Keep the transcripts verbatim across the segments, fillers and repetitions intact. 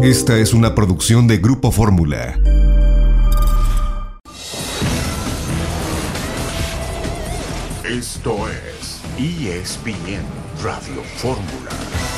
Esta es una producción de Grupo Fórmula. Esto es E S P N Radio Fórmula.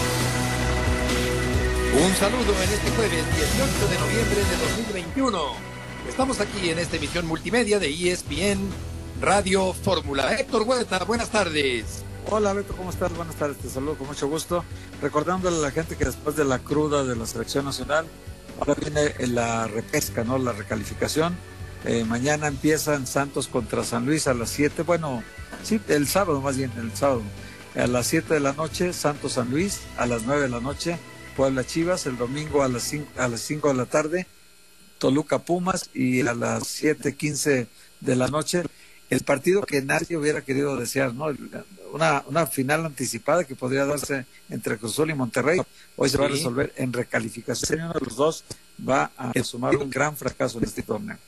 Un saludo en este jueves dieciocho de noviembre de dos mil veintiuno. Estamos aquí en esta emisión multimedia de E S P N Radio Fórmula. Héctor Huerta, buenas tardes. Hola Beto, ¿cómo estás? Buenas tardes, te saludo con mucho gusto. Recordándole a la gente que después de la cruda de la selección nacional, ahora viene la repesca, ¿no? La recalificación. Eh, mañana empiezan Santos contra San Luis a las siete, bueno, sí, el sábado más bien, el sábado. A las siete de la noche, Santos San Luis, a las nueve de la noche, Puebla Chivas, el domingo a las cinco, a las cinco de la tarde, Toluca Pumas, y a las siete quince de la noche, el partido que nadie hubiera querido desear, ¿no? Una, una final anticipada que podría darse entre Cruz Azul y Monterrey. Hoy se va a resolver en recalificación. Uno de los dos va a sumar un gran fracaso en este torneo.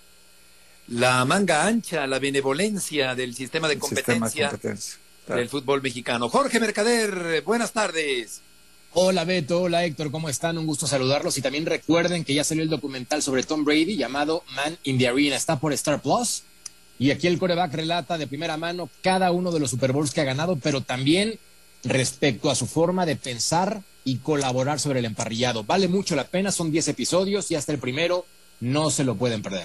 La manga ancha, la benevolencia del sistema de competencia, sistema de competencia. Claro. Del fútbol mexicano. Jorge Mercader, buenas tardes. Hola Beto, hola Héctor, ¿cómo están? Un gusto saludarlos y también recuerden que ya salió el documental sobre Tom Brady llamado Man in the Arena, está por Star Plus. Y aquí el quarterback relata de primera mano cada uno de los Super Bowls que ha ganado, pero también respecto a su forma de pensar y colaborar sobre el emparrillado. Vale mucho la pena, son diez episodios y hasta el primero no se lo pueden perder.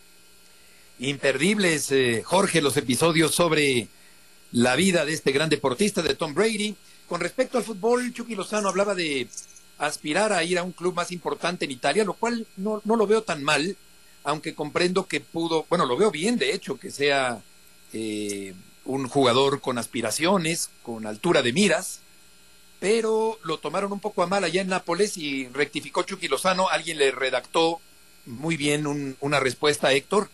Imperdibles, eh, Jorge, los episodios sobre la vida de este gran deportista, de Tom Brady. Con respecto al fútbol, Chucky Lozano hablaba de aspirar a ir a un club más importante en Italia, lo cual no, no lo veo tan mal. Aunque comprendo que pudo, bueno, lo veo bien, de hecho, que sea eh, un jugador con aspiraciones, con altura de miras, pero lo tomaron un poco a mal allá en Nápoles y rectificó Chucky Lozano. Alguien le redactó muy bien un, una respuesta a Héctor,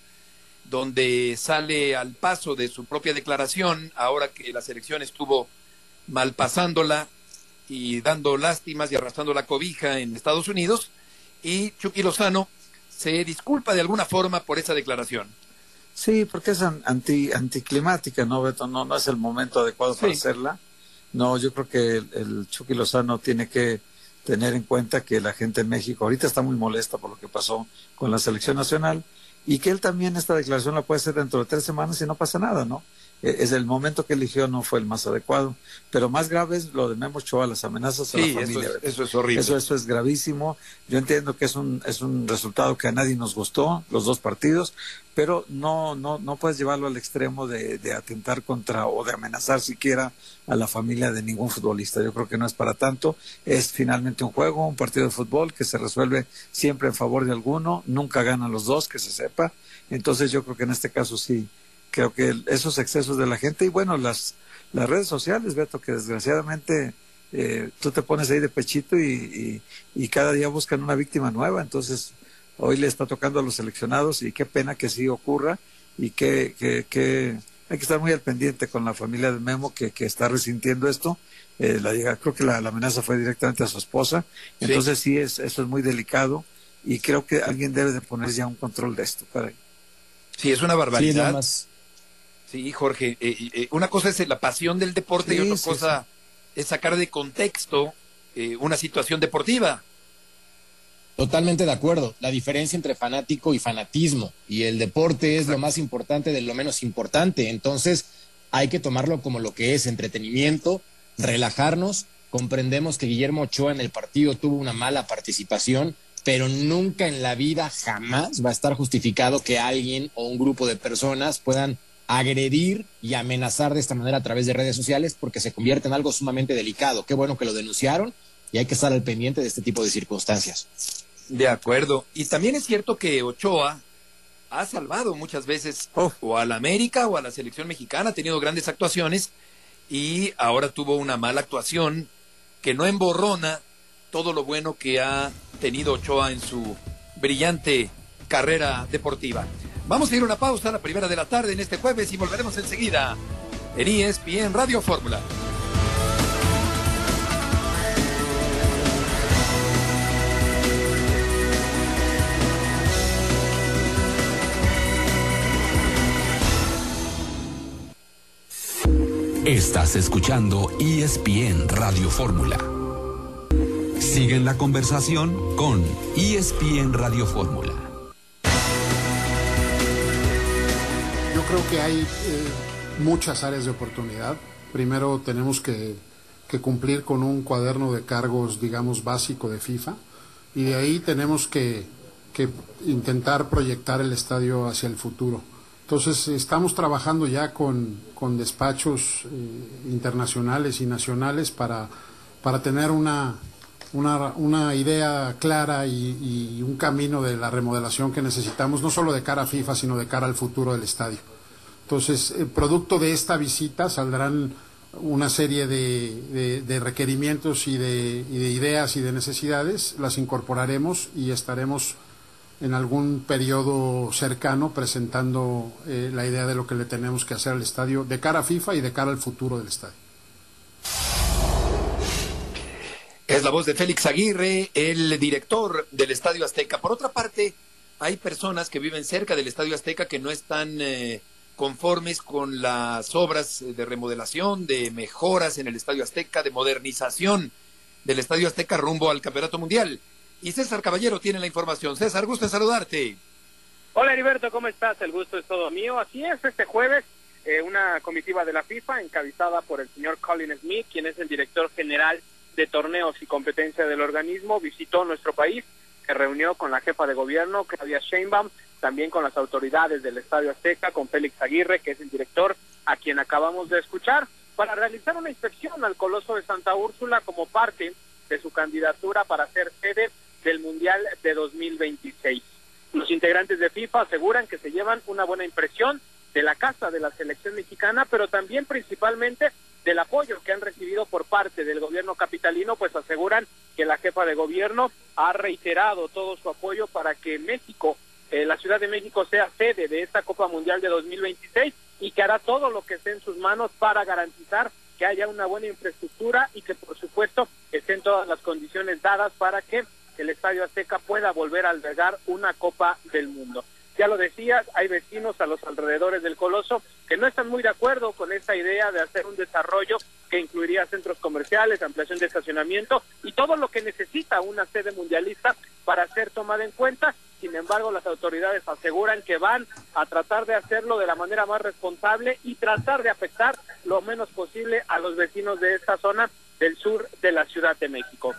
donde sale al paso de su propia declaración, ahora que la selección estuvo malpasándola y dando lástimas y arrastrando la cobija en Estados Unidos, y Chucky Lozano se disculpa de alguna forma por esa declaración. Sí, porque es anti anticlimática, ¿no, Beto? No, no es el momento adecuado para sí. hacerla. No, yo creo que el, el Chucky Lozano tiene que tener en cuenta que la gente en México ahorita está muy molesta por lo que pasó con la selección nacional y que él también esta declaración la puede hacer dentro de tres semanas y no pasa nada, ¿no? Es el momento que eligió no fue el más adecuado, pero más grave es lo de Memo Ochoa, las amenazas sí, a la familia. Eso es, eso es horrible. Eso, eso es gravísimo. Yo entiendo que es un es un resultado que a nadie nos gustó, los dos partidos, pero no no no puedes llevarlo al extremo de, de atentar contra o de amenazar siquiera a la familia de ningún futbolista. Yo creo que no es para tanto. Es finalmente un juego, un partido de fútbol que se resuelve siempre en favor de alguno. Nunca ganan los dos, que se sepa. Entonces yo creo que en este caso sí. Creo que esos excesos de la gente y bueno, las las redes sociales, Beto, que desgraciadamente eh, tú te pones ahí de pechito y, y, y cada día buscan una víctima nueva, entonces hoy le está tocando a los seleccionados y qué pena que sí ocurra y que, que, que hay que estar muy al pendiente con la familia de Memo que, que está resintiendo esto. Eh, la, creo que la, la amenaza fue directamente a su esposa, entonces sí, sí es, eso es muy delicado y creo que alguien debe de poner ya un control de esto. Para... Sí, es una barbaridad. Sí, nada más. Sí, Jorge, eh, eh, una cosa es la pasión del deporte sí, y otra sí, cosa sí. es sacar de contexto eh, una situación deportiva. Totalmente de acuerdo. La diferencia entre fanático y fanatismo y el deporte es Exacto. Lo más importante de lo menos importante. Entonces hay que tomarlo como lo que es, entretenimiento, relajarnos. Comprendemos que Guillermo Ochoa en el partido tuvo una mala participación, pero nunca en la vida, jamás va a estar justificado que alguien o un grupo de personas puedan agredir y amenazar de esta manera a través de redes sociales porque se convierte en algo sumamente delicado. Qué bueno que lo denunciaron y hay que estar al pendiente de este tipo de circunstancias. De acuerdo. Y también es cierto que Ochoa ha salvado muchas veces oh. o a la América o a la selección mexicana, ha tenido grandes actuaciones y ahora tuvo una mala actuación que no emborrona todo lo bueno que ha tenido Ochoa en su brillante carrera deportiva. Vamos a ir a una pausa a la primera de la tarde en este jueves y volveremos enseguida en E S P N Radio Fórmula. Estás escuchando E S P N Radio Fórmula. Sigue en la conversación con E S P N Radio Fórmula. Yo creo que hay eh, muchas áreas de oportunidad. Primero tenemos que, que cumplir con un cuaderno de cargos, digamos, básico de FIFA, y de ahí tenemos que, que intentar proyectar el estadio hacia el futuro. Entonces estamos trabajando ya con, con despachos eh, internacionales y nacionales para, para tener una, una, una idea clara y, y un camino de la remodelación que necesitamos, no solo de cara a FIFA, sino de cara al futuro del estadio. Entonces, el producto de esta visita saldrán una serie de, de, de requerimientos y de, y de ideas y de necesidades, las incorporaremos y estaremos en algún periodo cercano presentando eh, la idea de lo que le tenemos que hacer al estadio de cara a FIFA y de cara al futuro del estadio. Es la voz de Félix Aguirre, el director del Estadio Azteca. Por otra parte, hay personas que viven cerca del Estadio Azteca que no están eh, conformes con las obras de remodelación, de mejoras en el Estadio Azteca, de modernización del Estadio Azteca rumbo al Campeonato Mundial. Y César Caballero tiene la información. César, gusto en saludarte. Hola Heriberto, ¿cómo estás? El gusto es todo mío. Así es, este jueves eh, una comitiva de la FIFA encabezada por el señor Colin Smith, quien es el director general de torneos y competencia del organismo, visitó nuestro país, se reunió con la jefa de gobierno, Claudia Sheinbaum, también con las autoridades del Estadio Azteca, con Félix Aguirre, que es el director, a quien acabamos de escuchar, para realizar una inspección al Coloso de Santa Úrsula como parte de su candidatura para ser sede del Mundial de dos mil veintiséis. Los integrantes de FIFA aseguran que se llevan una buena impresión de la casa de la selección mexicana, pero también principalmente del apoyo que han recibido por parte del gobierno capitalino, pues aseguran que la jefa de gobierno ha reiterado todo su apoyo para que México, eh, la Ciudad de México, sea sede de esta Copa Mundial de dos mil veintiséis y que hará todo lo que esté en sus manos para garantizar que haya una buena infraestructura y que por supuesto estén todas las condiciones dadas para que el Estadio Azteca pueda volver a albergar una Copa del Mundo. Ya lo decías, hay vecinos a los alrededores del Coloso que no están muy de acuerdo con esta idea de hacer un desarrollo que incluiría centros comerciales, ampliación de estacionamiento y todo lo que necesita una sede mundialista para ser tomada en cuenta. Sin embargo, las autoridades aseguran que van a tratar de hacerlo de la manera más responsable y tratar de afectar lo menos posible a los vecinos de esta zona del sur de la Ciudad de México.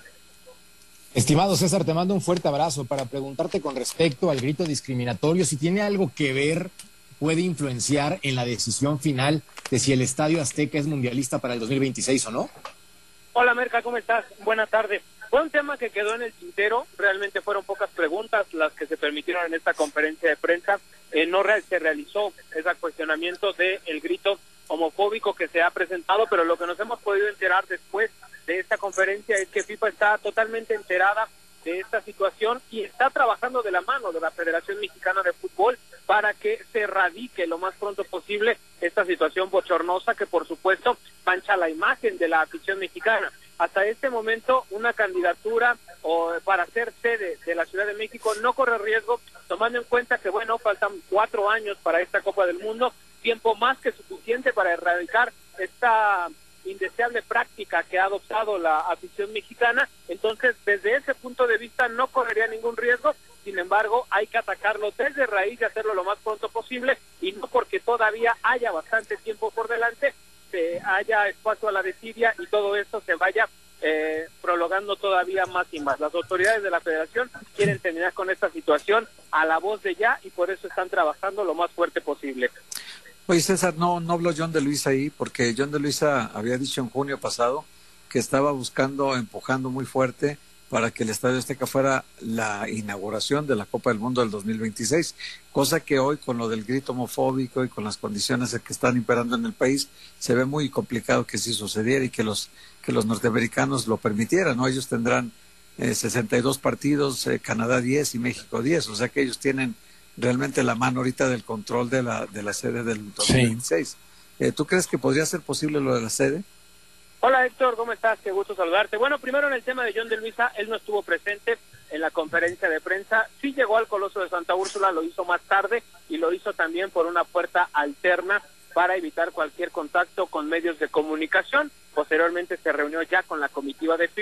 Estimado César, te mando un fuerte abrazo para preguntarte con respecto al grito discriminatorio, si tiene algo que ver, puede influenciar en la decisión final de si el Estadio Azteca es mundialista para el dos mil veintiséis o no. Hola Merca, ¿cómo estás? Buenas tardes. Fue un tema que quedó en el tintero, realmente fueron pocas preguntas las que se permitieron en esta conferencia de prensa. Eh, no real, se realizó ese cuestionamiento del grito homofóbico que se ha presentado, pero lo que nos hemos podido enterar después de esta conferencia es que FIFA está totalmente enterada de esta situación y está trabajando de la mano de la Federación Mexicana de Fútbol para que se erradique lo más pronto posible esta situación bochornosa que por supuesto mancha la imagen de la afición mexicana. Hasta este momento una candidatura o para ser sede de la Ciudad de México no corre riesgo, tomando en cuenta que bueno, faltan cuatro años para esta Copa del Mundo, tiempo más que suficiente para erradicar esta indeseable práctica que ha adoptado la afición mexicana. Entonces, desde ese punto de vista no correría ningún riesgo. Sin embargo, hay que atacarlo desde raíz y hacerlo lo más pronto posible, y no porque todavía haya bastante tiempo por delante, se haya espacio a la desidia y todo esto se vaya eh, prolongando todavía más y más. Las autoridades de la federación quieren terminar con esta situación a la voz de ya y por eso están trabajando lo más fuerte posible. Oye, César, no, no habló John de Luisa ahí, porque John de Luisa había dicho en junio pasado que estaba buscando, empujando muy fuerte para que el Estadio Azteca fuera la inauguración de la Copa del Mundo del dos mil veintiséis, cosa que hoy con lo del grito homofóbico y con las condiciones que están imperando en el país, se ve muy complicado que sí sucediera y que los, que los norteamericanos lo permitieran, ¿no? Ellos tendrán eh, sesenta y dos partidos, eh, Canadá diez y México diez, o sea que ellos tienen realmente la mano ahorita del control de la de la sede del dos mil veintiséis. Sí. Eh, ¿Tú crees que podría ser posible lo de la sede? Hola Héctor, ¿cómo estás? Qué gusto saludarte. Bueno, primero en el tema de John de Luisa, él no estuvo presente en la conferencia de prensa, sí llegó al Coloso de Santa Úrsula, lo hizo más tarde y lo hizo también por una puerta alterna para evitar cualquier contacto con medios de comunicación. Posteriormente se reunió ya con la comitiva de FIFA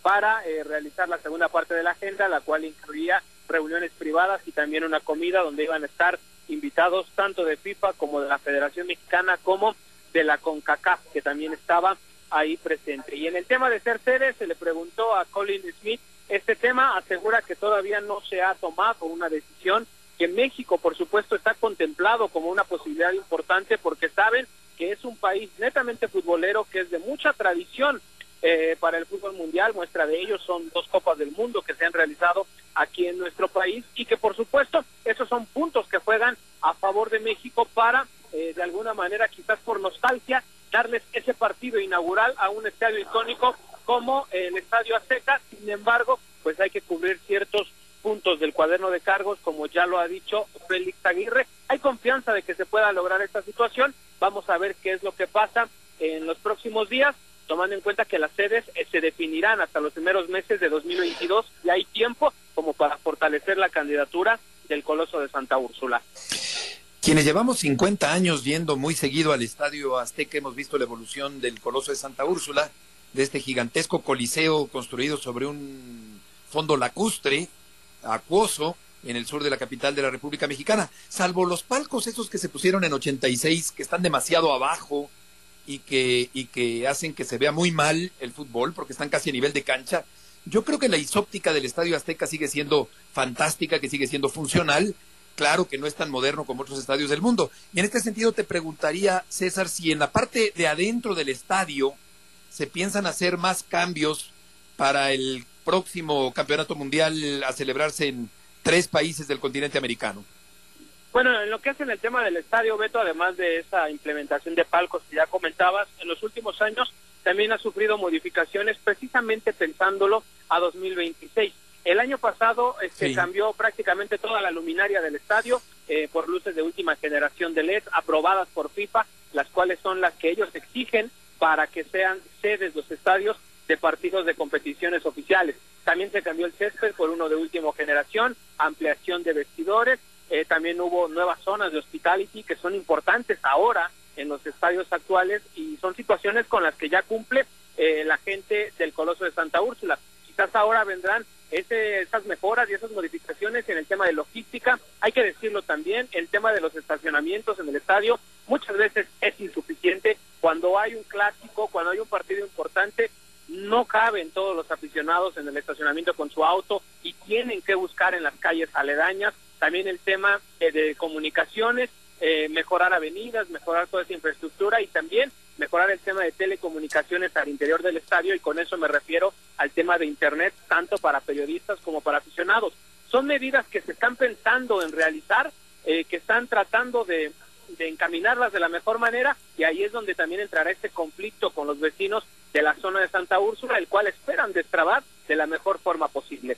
para eh, realizar la segunda parte de la agenda, la cual incluía reuniones privadas y también una comida donde iban a estar invitados tanto de FIFA como de la Federación Mexicana como de la CONCACAF, que también estaba ahí presente. Y en el tema de ser sede, se le preguntó a Colin Smith este tema, asegura que todavía no se ha tomado una decisión, que México, por supuesto, está contemplado como una posibilidad importante porque saben que es un país netamente futbolero, que es de mucha tradición eh, para el fútbol mundial. Muestra de ello son dos Copas del Mundo que se han realizado aquí en nuestro país y que, por supuesto, esos son puntos que juegan a favor de México para, eh, de alguna manera, quizás por nostalgia, darles ese partido inaugural a un estadio icónico como el Estadio Azteca. Sin embargo, pues hay que cubrir ciertos puntos del cuaderno de cargos, como ya lo ha dicho Félix Aguirre. Hay confianza de que se pueda lograr esta situación. Vamos a ver qué es lo que pasa en los próximos días, tomando en cuenta que las sedes eh, se definirán hasta los primeros meses de dos mil veintidós y hay tiempo como para fortalecer la candidatura del Coloso de Santa Úrsula. Quienes llevamos cincuenta años yendo muy seguido al Estadio Azteca hemos visto la evolución del Coloso de Santa Úrsula, de este gigantesco coliseo construido sobre un fondo lacustre, acuoso, en el sur de la capital de la República Mexicana, salvo los palcos esos que se pusieron en ochenta y seis, que están demasiado abajo y que, y que hacen que se vea muy mal el fútbol, porque están casi a nivel de cancha. Yo creo que la isóptica del Estadio Azteca sigue siendo fantástica, que sigue siendo funcional. Claro que no es tan moderno como otros estadios del mundo. Y en este sentido te preguntaría, César, si en la parte de adentro del estadio se piensan hacer más cambios para el próximo campeonato mundial a celebrarse en tres países del continente americano. Bueno, en lo que es en el tema del estadio, Beto, además de esa implementación de palcos que ya comentabas, en los últimos años también ha sufrido modificaciones precisamente pensándolo a dos mil veintiséis. El año pasado se sí. cambió prácticamente toda la luminaria del estadio eh, por luces de última generación de L E D aprobadas por FIFA, las cuales son las que ellos exigen para que sean sedes los estadios de partidos de competiciones oficiales. También se cambió el césped por uno de última generación, ampliación de vestidores, eh, también hubo nuevas zonas de hospitality que son importantes ahora en los estadios actuales y son situaciones con las que ya cumple eh, la gente del Coloso de Santa Úrsula. Quizás ahora vendrán ese, esas mejoras y esas modificaciones en el tema de logística. Hay que decirlo también, el tema de los estacionamientos en el estadio muchas veces es insuficiente. Cuando hay un clásico, cuando hay un partido importante, no caben todos los aficionados en el estacionamiento con su auto y tienen que buscar en las calles aledañas. También el tema eh, de comunicaciones, eh, mejorar avenidas, mejorar toda esa infraestructura y también mejorar el tema de telecomunicaciones al interior del estadio, y con eso me refiero al tema de internet, tanto para periodistas como para aficionados. Son medidas que se están pensando en realizar, eh, que están tratando de, de encaminarlas de la mejor manera, y ahí es donde también entrará este conflicto con los vecinos de la zona de Santa Úrsula, el cual esperan destrabar de la mejor forma posible.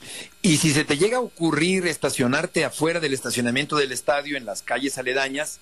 Y si se te llega a ocurrir estacionarte afuera del estacionamiento del estadio, en las calles aledañas,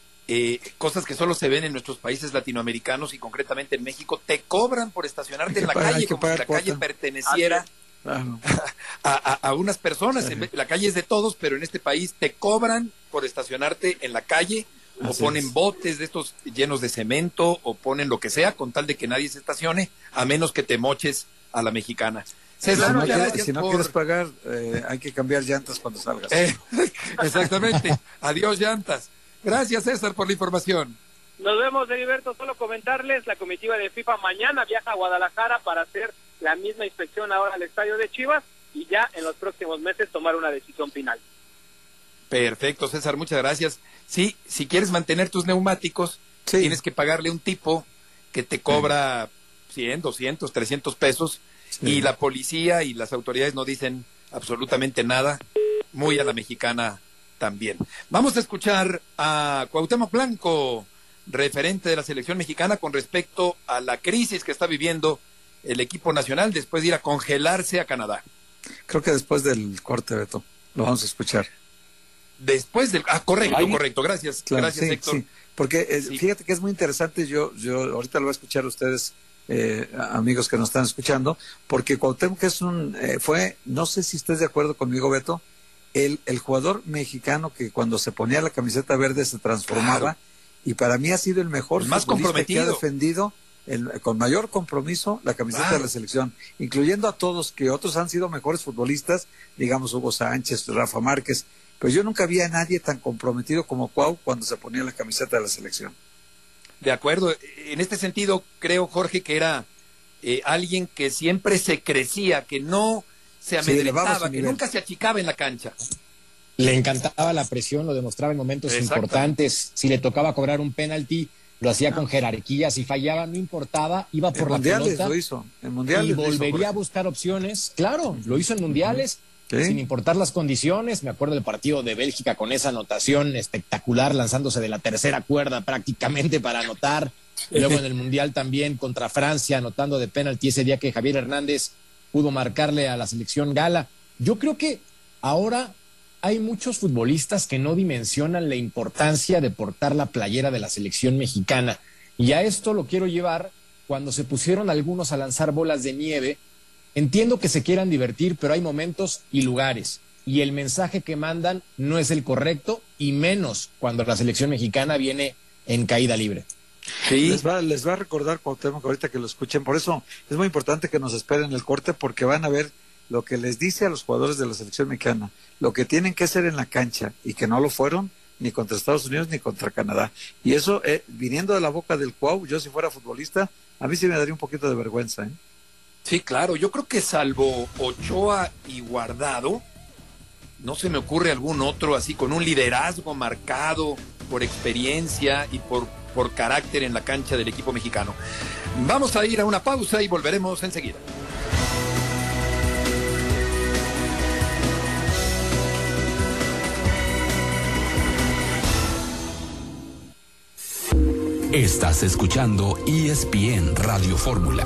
eh, cosas que solo se ven en nuestros países latinoamericanos y concretamente en México, te cobran por estacionarte en la pagar, calle, como si la cuota. calle perteneciera claro. a, a, a unas personas. Sí. La calle es de todos, pero en este país te cobran por estacionarte en la calle, o Así ponen es. botes de estos llenos de cemento, o ponen lo que sea, con tal de que nadie se estacione, a menos que te moches a la mexicana. César, si no, muchas quieres, gracias si no por... quieres pagar, eh, hay que cambiar llantas cuando salgas. Eh, exactamente. Adiós, llantas. Gracias, César, por la información. Nos vemos, Heriberto. Solo comentarles, la comitiva de FIFA mañana viaja a Guadalajara para hacer la misma inspección ahora al estadio de Chivas y ya en los próximos meses tomar una decisión final. Perfecto, César, muchas gracias. Sí, si quieres mantener tus neumáticos, Sí. tienes que pagarle un tipo que te cobra cien, doscientos, trescientos pesos, Sí. y la policía y las autoridades no dicen absolutamente nada, muy a la mexicana también. Vamos a escuchar a Cuauhtémoc Blanco, referente de la selección mexicana, con respecto a la crisis que está viviendo el equipo nacional después de ir a congelarse a Canadá. Creo que después del corte, Beto, lo vamos a escuchar. Después del... Ah, correcto, Ahí- correcto, gracias, Claro, gracias, sí, Héctor. sí, porque eh, Sí. fíjate que es muy interesante, yo yo ahorita lo voy a escuchar a ustedes, eh, amigos que nos están escuchando, porque Cuauhtémoc es un, eh, fue, no sé si estés de acuerdo conmigo, Beto, el, el jugador mexicano que cuando se ponía la camiseta verde se transformaba, Claro. y para mí ha sido el mejor El más futbolista que ha comprometido. defendido el, con mayor compromiso la camiseta claro. de la selección, incluyendo a todos que otros han sido mejores futbolistas, digamos Hugo Sánchez, Rafa Márquez, pero yo nunca vi a nadie tan comprometido como Cuau cuando se ponía la camiseta de la selección. De acuerdo, en este sentido creo, Jorge, que era eh, alguien que siempre se crecía, que no se amedrentaba, sí, que nunca se achicaba en la cancha. Le encantaba la presión, lo demostraba en momentos importantes. Si le tocaba cobrar un penalti, lo hacía con jerarquía. Si fallaba, no importaba, iba por la pelota. Lo hizo. En mundiales y volvería a buscar opciones. Claro, lo hizo en mundiales, ¿sí? Sin importar las condiciones. Me acuerdo del partido de Bélgica con esa anotación espectacular, lanzándose de la tercera cuerda prácticamente para anotar. Luego en el mundial también contra Francia, anotando de penalti ese día que Javier Hernández pudo marcarle a la selección gala. Yo creo que ahora hay muchos futbolistas que no dimensionan la importancia de portar la playera de la selección mexicana. Y a esto lo quiero llevar cuando se pusieron algunos a lanzar bolas de nieve. Entiendo que se quieran divertir, pero hay momentos y lugares. Y el mensaje que mandan no es el correcto, y menos cuando la selección mexicana viene en caída libre. Sí. Les va, les va a recordar, Cuauhtémoc, ahorita que lo escuchen. Por eso es muy importante que nos esperen el corte, porque van a ver lo que les dice a los jugadores de la selección mexicana, lo que tienen que hacer en la cancha, y que no lo fueron ni contra Estados Unidos ni contra Canadá. Y eso, eh, viniendo de la boca del Cuau, yo si fuera futbolista, a mí sí me daría un poquito de vergüenza, ¿eh? Sí, claro, yo creo que salvo Ochoa y Guardado, no se me ocurre algún otro así con un liderazgo marcado por experiencia y por, por carácter en la cancha del equipo mexicano. Vamos a ir a una pausa y volveremos enseguida. Estás escuchando E S P N Radio Fórmula.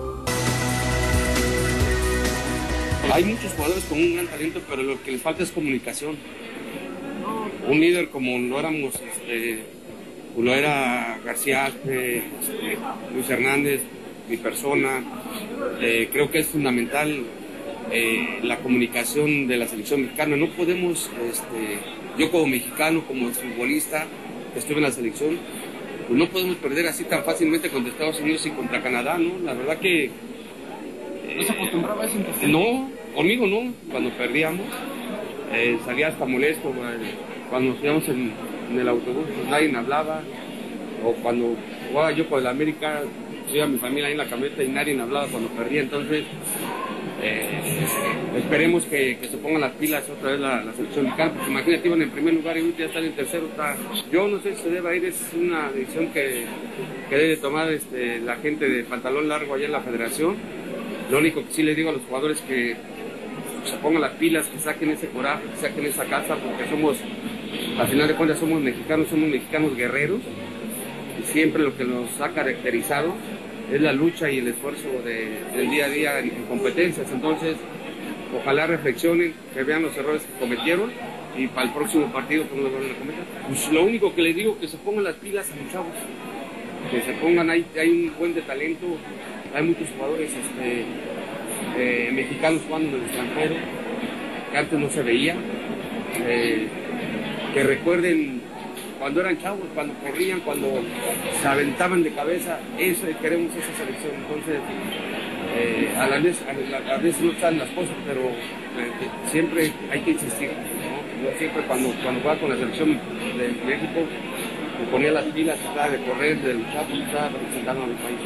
Hay muchos jugadores con un gran talento, pero lo que les falta es comunicación. Un líder como lo éramos, este, lo era García, este, Luis Hernández, mi persona. Eh, creo que es fundamental eh, la comunicación de la selección mexicana. No podemos, este, yo como mexicano, como futbolista, que estuve en la selección, pues no podemos perder así tan fácilmente contra Estados Unidos y contra Canadá, ¿no? La verdad que... Eh, ¿No se acostumbraba a eso entonces? No, conmigo no, cuando perdíamos, eh, salía hasta molesto, eh, cuando nos íbamos en, en el autobús, pues nadie me hablaba, o cuando jugaba yo por el América, iba mi familia ahí en la camioneta y nadie me hablaba cuando perdía. Entonces, eh, esperemos que, que se pongan las pilas otra vez la, la selección mexicana, porque imagínate, iban en primer lugar y ya están en tercero. Está... Yo no sé si se debe ir, es una decisión que, que debe tomar este, la gente de pantalón largo allá en la federación. Lo único que sí les digo a los jugadores es que se pongan las pilas, que saquen ese coraje, que saquen esa casa, porque somos, al final de cuentas somos mexicanos, somos mexicanos guerreros, y siempre lo que nos ha caracterizado es la lucha y el esfuerzo de, del día a día en, en competencias. Entonces, ojalá reflexionen, que vean los errores que cometieron, y para el próximo partido pues no los van a cometer. Pues lo único que les digo es que se pongan las pilas a los chavos, que se pongan, hay, hay un buen de talento, hay muchos jugadores este, eh, mexicanos jugando en el extranjero, que antes no se veía, eh, que recuerden cuando eran chavos, cuando corrían, cuando se aventaban de cabeza. Eso, queremos esa selección. Entonces, eh, a, la vez, a, la, a veces no están las cosas, pero eh, siempre hay que insistir, ¿no? Yo siempre cuando, cuando jugaba con la selección de México, me ponía las pilas, trataba de correr, de luchar, porque estaba representando a mi país.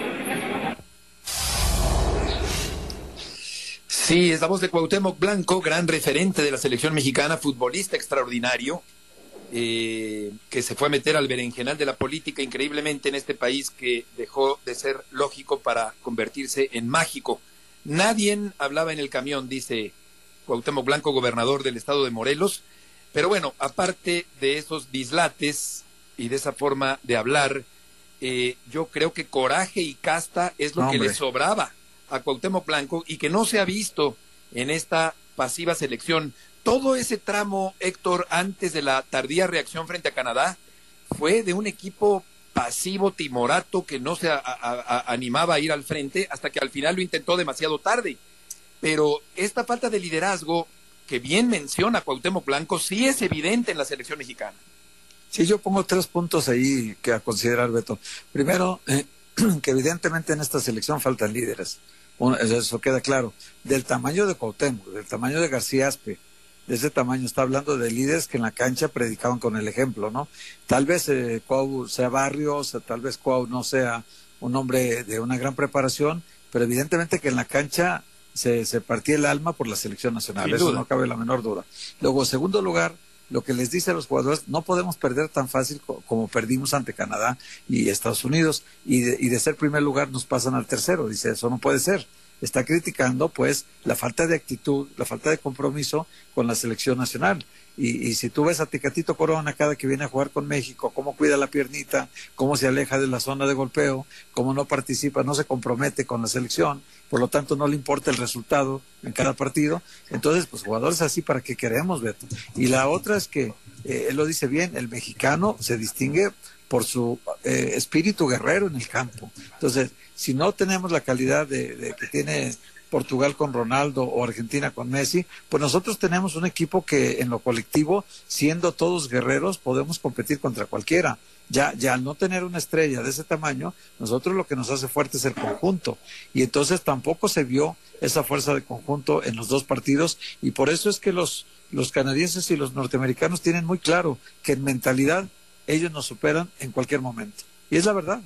Sí, es la voz de Cuauhtémoc Blanco, gran referente de la selección mexicana, futbolista extraordinario, eh, que se fue a meter al berenjenal de la política increíblemente en este país que dejó de ser lógico para convertirse en mágico. Nadie hablaba en el camión, dice Cuauhtémoc Blanco, gobernador del estado de Morelos. Pero bueno, aparte de esos dislates y de esa forma de hablar, eh, yo creo que coraje y casta es lo no, que hombre. le sobraba a Cuauhtémoc Blanco, y que no se ha visto en esta pasiva selección. Todo ese tramo, Héctor, antes de la tardía reacción frente a Canadá, fue de un equipo pasivo, timorato, que no se a, a, a, animaba a ir al frente, hasta que al final lo intentó demasiado tarde. Pero esta falta de liderazgo que bien menciona Cuauhtémoc Blanco sí es evidente en la selección mexicana. Sí, yo pongo tres puntos ahí que a considerar, Beto. Primero, eh, que evidentemente en esta selección faltan líderes. Uno, eso queda claro. Del tamaño de Cuauhtémoc, del tamaño de García Aspe, de ese tamaño, está hablando de líderes que en la cancha predicaban con el ejemplo, ¿no? Tal vez eh, Cuau sea Barrios, tal vez Cuau no sea un hombre de una gran preparación, pero evidentemente que en la cancha se, se partía el alma por la selección nacional, Sin eso duda. no cabe la menor duda. Luego, en segundo lugar, lo que les dice a los jugadores, no podemos perder tan fácil co como perdimos ante Canadá y Estados Unidos, y de, y de ser primer lugar nos pasan al tercero, dice, eso no puede ser. Está criticando pues la falta de actitud, la falta de compromiso con la selección nacional. Y, y si tú ves a Tecatito Corona cada que viene a jugar con México, cómo cuida la piernita, cómo se aleja de la zona de golpeo, cómo no participa, no se compromete con la selección, por lo tanto no le importa el resultado en cada partido, entonces pues jugadores así para qué queremos, Beto. Y la otra es que, eh, él lo dice bien, el mexicano se distingue por su eh, espíritu guerrero en el campo. Entonces, si no tenemos la calidad de, de que tiene Portugal con Ronaldo o Argentina con Messi, pues nosotros tenemos un equipo que en lo colectivo, siendo todos guerreros, podemos competir contra cualquiera. Ya, ya al no tener una estrella de ese tamaño, nosotros lo que nos hace fuerte es el conjunto. Y entonces tampoco se vio esa fuerza de conjunto en los dos partidos, y por eso es que los, los canadienses y los norteamericanos tienen muy claro que en mentalidad ellos nos superan en cualquier momento. Y es la verdad.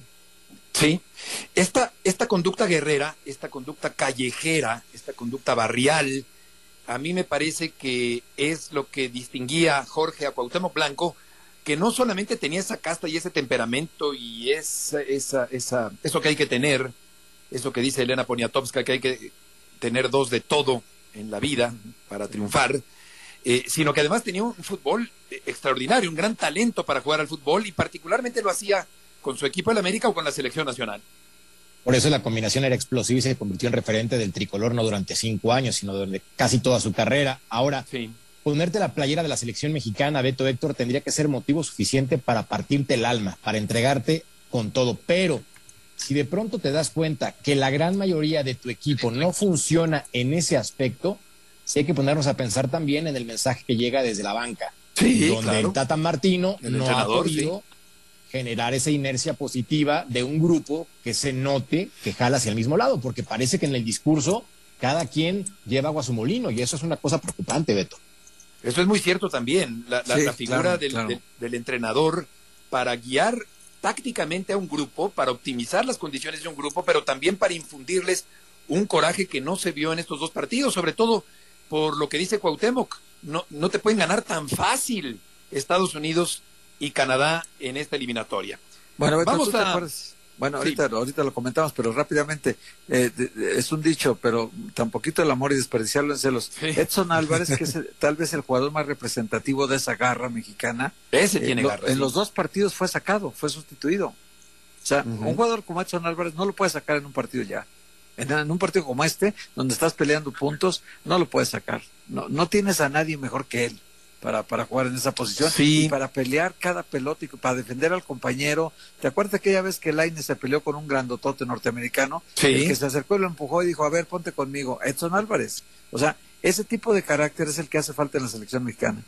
Sí, esta, esta conducta guerrera, esta conducta callejera, esta conducta barrial, a mí me parece que es lo que distinguía Jorge a Cuauhtémoc Blanco, que no solamente tenía esa casta y ese temperamento y esa, esa, esa, eso que hay que tener, eso que dice Elena Poniatowska, que hay que tener dos de todo en la vida para triunfar, eh, sino que además tenía un fútbol extraordinario, un gran talento para jugar al fútbol, y particularmente lo hacía con su equipo del América o con la selección nacional. Por eso la combinación era explosiva y se convirtió en referente del tricolor no durante cinco años, sino durante casi toda su carrera. Ahora, sí. Ponerte la playera de la selección mexicana, Beto, Héctor, tendría que ser motivo suficiente para partirte el alma, para entregarte con todo. Pero si de pronto te das cuenta que la gran mayoría de tu equipo no funciona en ese aspecto, sí hay que ponernos a pensar también en el mensaje que llega desde la banca, sí, donde claro. el Tata Martino el no ha podido sí. generar esa inercia positiva de un grupo que se note que jala hacia el mismo lado, porque parece que en el discurso cada quien lleva agua a su molino, y eso es una cosa preocupante, Beto. Eso es muy cierto también, la, la, sí, la figura claro, del, claro. del, del entrenador para guiar tácticamente a un grupo, para optimizar las condiciones de un grupo, pero también para infundirles un coraje que no se vio en estos dos partidos, sobre todo por lo que dice Cuauhtémoc. No, no te pueden ganar tan fácil Estados Unidos y Canadá en esta eliminatoria. Bueno, Beto, Vamos ¿tú te a... acuerdas? Bueno, ahorita, sí. ahorita lo comentamos, pero rápidamente, eh, de, de, es un dicho, pero tan poquito el amor y desperdiciarlo en celos. Sí. Edson Álvarez, que es el, tal vez el jugador más representativo de esa garra mexicana, Ese eh, tiene lo, garra. en sí. los dos partidos fue sacado, fue sustituido. O sea, uh-huh. un jugador como Edson Álvarez no lo puedes sacar en un partido ya. En, en un partido como este, donde estás peleando puntos, no lo puedes sacar. No, no tienes a nadie mejor que él para, para jugar en esa posición, sí. y para pelear cada pelota y para defender al compañero. ¿Te acuerdas aquella vez que Lainez se peleó con un grandotote norteamericano? Sí. El que se acercó y lo empujó y dijo, a ver, ponte conmigo. Edson Álvarez. O sea, ese tipo de carácter es el que hace falta en la selección mexicana.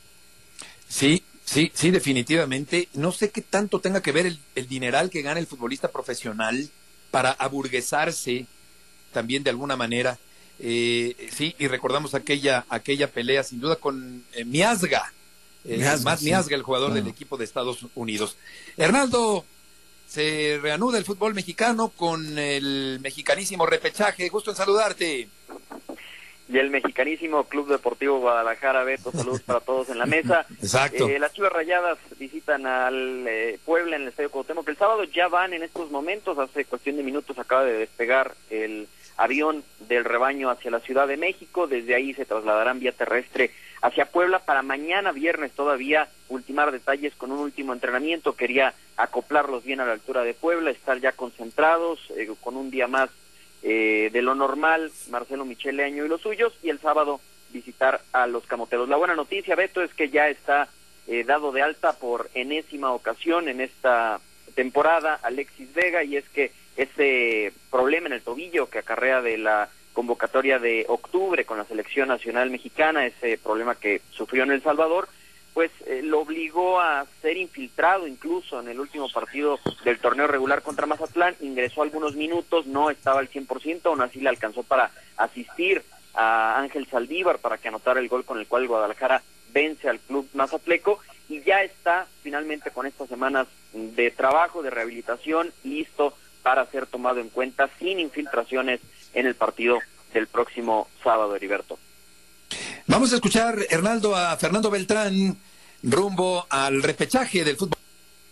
Sí, sí, sí, definitivamente. No sé qué tanto tenga que ver el, el dineral que gana el futbolista profesional para aburguesarse también de alguna manera. Eh, sí, y recordamos aquella aquella pelea sin duda con eh, Miazga, eh, Miazga, Matt sí. Miazga, el jugador Claro. del equipo de Estados Unidos. Hernaldo, se reanuda el fútbol mexicano con el mexicanísimo repechaje. Gusto en saludarte. Y el mexicanísimo Club Deportivo Guadalajara, Beto, saludos para todos en la mesa. Exacto. Eh, las Chivas Rayadas visitan al eh, Puebla en el Estadio Cuauhtémoc. El sábado ya van en estos momentos, hace cuestión de minutos acaba de despegar el avión del rebaño hacia la Ciudad de México. Desde ahí se trasladarán vía terrestre hacia Puebla para mañana viernes todavía ultimar detalles con un último entrenamiento. Quería acoplarlos bien a la altura de Puebla, estar ya concentrados eh, con un día más eh, de lo normal, Marcelo Michele Año y los suyos, y el sábado visitar a los Camoteros. La buena noticia, Beto, es que ya está eh, dado de alta por enésima ocasión en esta temporada Alexis Vega, y es que ese problema en el tobillo que acarrea de la convocatoria de octubre con la selección nacional mexicana, ese problema que sufrió en El Salvador, pues eh, lo obligó a ser infiltrado incluso en el último partido del torneo regular contra Mazatlán. Ingresó algunos minutos, no estaba al cien por ciento, aún así le alcanzó para asistir a Ángel Saldívar para que anotara el gol con el cual Guadalajara vence al club mazatleco, y ya está finalmente con estas semanas de trabajo, de rehabilitación, listo para ser tomado en cuenta sin infiltraciones en el partido del próximo sábado, Heriberto. Vamos a escuchar, Hernaldo, a Fernando Beltrán rumbo al repechaje del fútbol.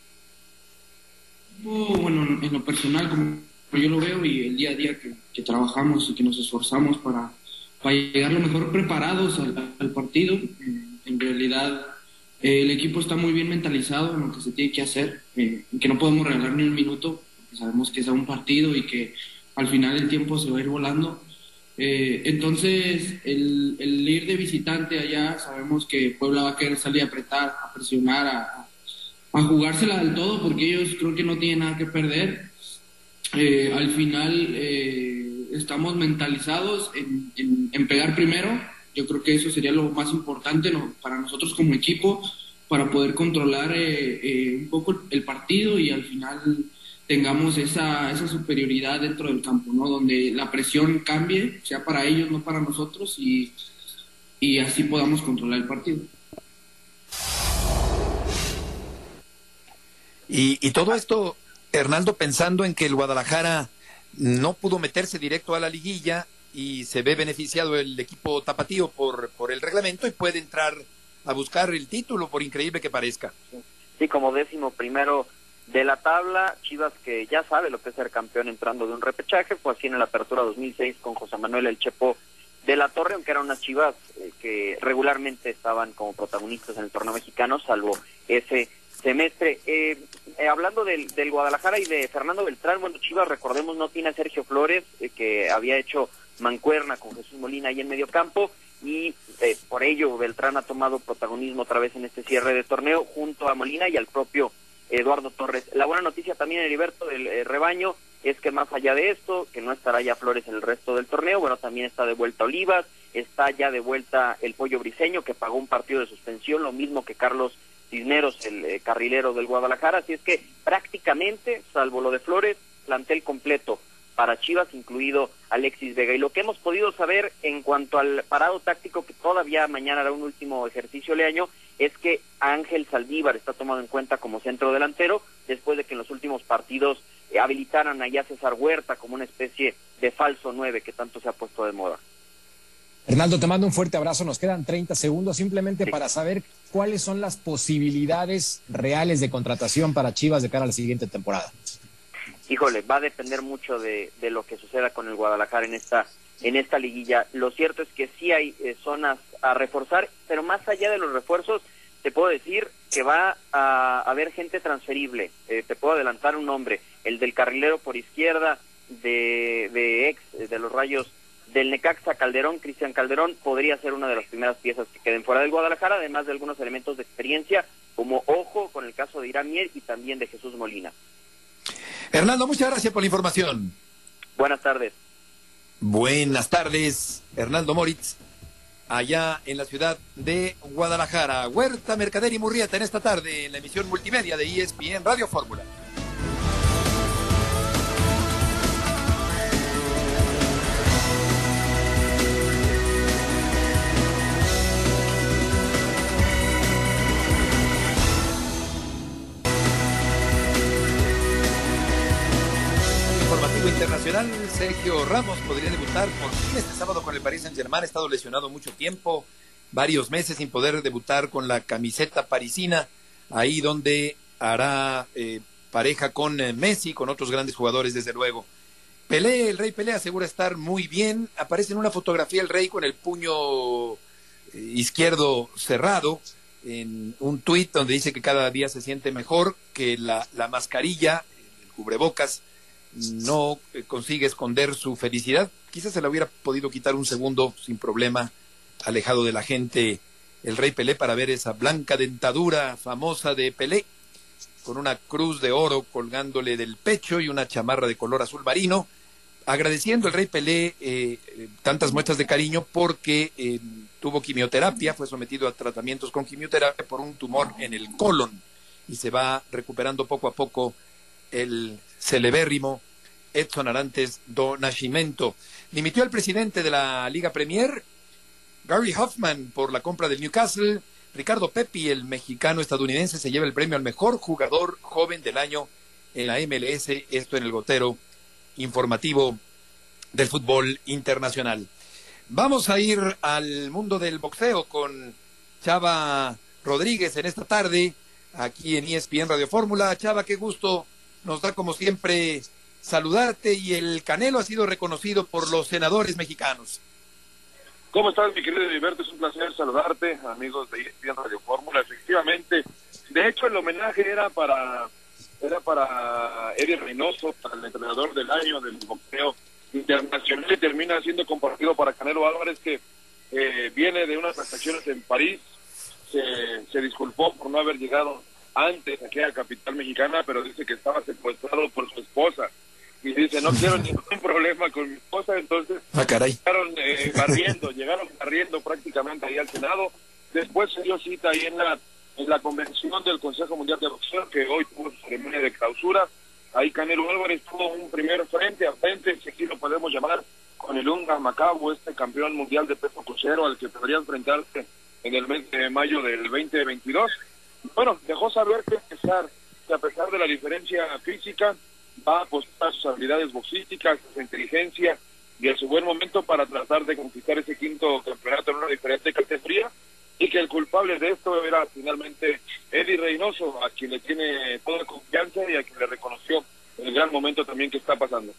Bueno, en lo personal, como yo lo veo, y el día a día que, que trabajamos y que nos esforzamos para, para llegar lo mejor preparados al, al partido, en realidad eh, el equipo está muy bien mentalizado en lo que se tiene que hacer, eh, que no podemos regalar ni un minuto, porque sabemos que es un partido y que al final el tiempo se va a ir volando. Eh, entonces, el, el ir de visitante allá, sabemos que Puebla va a querer salir a apretar, a presionar, a, a jugársela del todo, porque ellos creo que no tienen nada que perder. Eh, al final, eh, estamos mentalizados en, en, en pegar primero. Yo creo que eso sería lo más importante, ¿no?, para nosotros como equipo, para poder controlar eh, eh, un poco el partido y al final tengamos esa, esa superioridad dentro del campo, ¿no?, donde la presión cambie, sea para ellos, no para nosotros, y, y así podamos controlar el partido. Y, y todo esto, Hernaldo, pensando en que el Guadalajara no pudo meterse directo a la liguilla y se ve beneficiado el equipo tapatío por, por el reglamento y puede entrar a buscar el título, por increíble que parezca. Sí, como décimo primero de la tabla, Chivas, que ya sabe lo que es ser campeón entrando de un repechaje, fue así en la apertura dos mil seis con José Manuel El Chepo de la Torre, aunque eran unas Chivas eh, que regularmente estaban como protagonistas en el torneo mexicano, salvo ese semestre. Eh, eh, hablando del, del Guadalajara y de Fernando Beltrán, bueno, Chivas, recordemos, no tiene a Sergio Flores, eh, que había hecho mancuerna con Jesús Molina ahí en medio campo, y eh, por ello Beltrán ha tomado protagonismo otra vez en este cierre de torneo junto a Molina y al propio Eduardo Torres. La buena noticia también, Heriberto, del eh, rebaño, es que más allá de esto, que no estará ya Flores en el resto del torneo, bueno, también está de vuelta Olivas, está ya de vuelta el Pollo Briseño, que pagó un partido de suspensión, lo mismo que Carlos Cisneros, el eh, carrilero del Guadalajara, así es que prácticamente, salvo lo de Flores, plantel completo para Chivas, incluido Alexis Vega. Y lo que hemos podido saber en cuanto al parado táctico, que todavía mañana hará un último ejercicio Leaño, es que Ángel Saldívar está tomado en cuenta como centro delantero, después de que en los últimos partidos eh, habilitaran allá a César Huerta como una especie de falso nueve que tanto se ha puesto de moda. Hernaldo, te mando un fuerte abrazo, nos quedan treinta segundos simplemente sí. para saber cuáles son las posibilidades reales de contratación para Chivas de cara a la siguiente temporada. Híjole, va a depender mucho de, de lo que suceda con el Guadalajara en esta en esta liguilla. Lo cierto es que sí hay eh, zonas a reforzar, pero más allá de los refuerzos, te puedo decir que va a haber gente transferible. Eh, te puedo adelantar un nombre, el del carrilero por izquierda de, de ex de los Rayos del Necaxa, Calderón, Cristian Calderón, podría ser una de las primeras piezas que queden fuera del Guadalajara, además de algunos elementos de experiencia, como ojo con el caso de Irán Mier y también de Jesús Molina. Hernando, muchas gracias por la información. Buenas tardes. Buenas tardes, Hernando Moritz, allá en la ciudad de Guadalajara. Huerta, Mercader y Murrieta en esta tarde en la emisión multimedia de E S P N Radio Fórmula. Internacional, Sergio Ramos podría debutar por fin este sábado con el Paris Saint-Germain. Ha estado lesionado mucho tiempo, varios meses sin poder debutar con la camiseta parisina, ahí donde hará eh, pareja con eh, Messi, con otros grandes jugadores desde luego. Pelé, el Rey Pelé asegura estar muy bien. Aparece en una fotografía el Rey con el puño eh, izquierdo cerrado, en un tuit donde dice que cada día se siente mejor, que la, la mascarilla, el cubrebocas, no consigue esconder su felicidad. Quizás se la hubiera podido quitar un segundo sin problema, alejado de la gente, el Rey Pelé, para ver esa blanca dentadura famosa de Pelé, con una cruz de oro colgándole del pecho y una chamarra de color azul marino. agradeciendo al Rey Pelé eh, tantas muestras de cariño porque eh, tuvo quimioterapia, fue sometido a tratamientos con quimioterapia por un tumor en el colon y se va recuperando poco a poco el celebérrimo Edson Arantes do Nascimento. Dimitió al presidente de la Liga Premier, Gary Hoffman, por la compra del Newcastle. Ricardo Pepi, el mexicano-estadounidense, se lleva el premio al mejor jugador joven del año en la M L S, esto en el gotero informativo del fútbol internacional. Vamos a ir al mundo del boxeo con Chava Rodríguez en esta tarde, aquí en E S P N Radio Fórmula. Chava, qué gusto nos da como siempre saludarte, y el Canelo ha sido reconocido por los senadores mexicanos. ¿Cómo estás, mi querido Heriberto? Es un placer saludarte, amigos de E S P N Radio Fórmula. Efectivamente, de hecho el homenaje era para era para Eddie Reynoso, para el entrenador del año del boxeo internacional, y termina siendo compartido para Canelo Álvarez, que eh, viene de unas transacciones en París. Se, se disculpó por no haber llegado antes aquí a la capital mexicana, pero dice que estaba secuestrado por su esposa. Y dice, no quiero ningún problema con mi esposa. Entonces ah, caray. llegaron eh, barriendo, llegaron barriendo prácticamente ahí al Senado. Después se dio cita ahí en la en la convención del Consejo Mundial de Boxeo, que hoy tuvo su ceremonia de clausura. Ahí Canelo Álvarez tuvo un primer frente a frente, si aquí lo podemos llamar, con el Unga Macabo, este campeón mundial de peso crucero, al que podría enfrentarse en el mes de mayo del veinte veintidós. Bueno, dejó saber que a pesar, que a pesar de la diferencia física, va a apostar a sus habilidades boxísticas, a su inteligencia y a su buen momento para tratar de conquistar ese quinto campeonato en una diferente categoría, y que el culpable de esto era finalmente Eddie Reynoso, a quien le tiene toda confianza y a quien le reconoció el gran momento también que está pasando.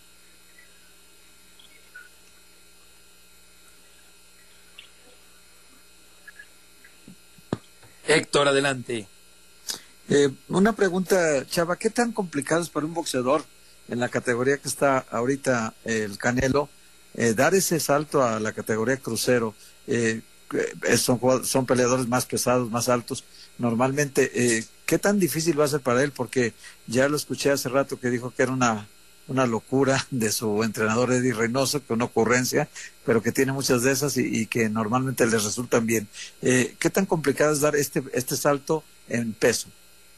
Héctor, adelante. Eh, una pregunta, Chava, ¿qué tan complicado es para un boxeador en la categoría que está ahorita eh, el Canelo eh, dar ese salto a la categoría crucero? Eh, son, son peleadores más pesados, más altos. Normalmente, eh, ¿qué tan difícil va a ser para él? Porque ya lo escuché hace rato que dijo que era una, una locura de su entrenador Eddie Reynoso, que una ocurrencia, pero que tiene muchas de esas y, y que normalmente les resultan bien. Eh, ¿Qué tan complicado es dar este, este salto en peso?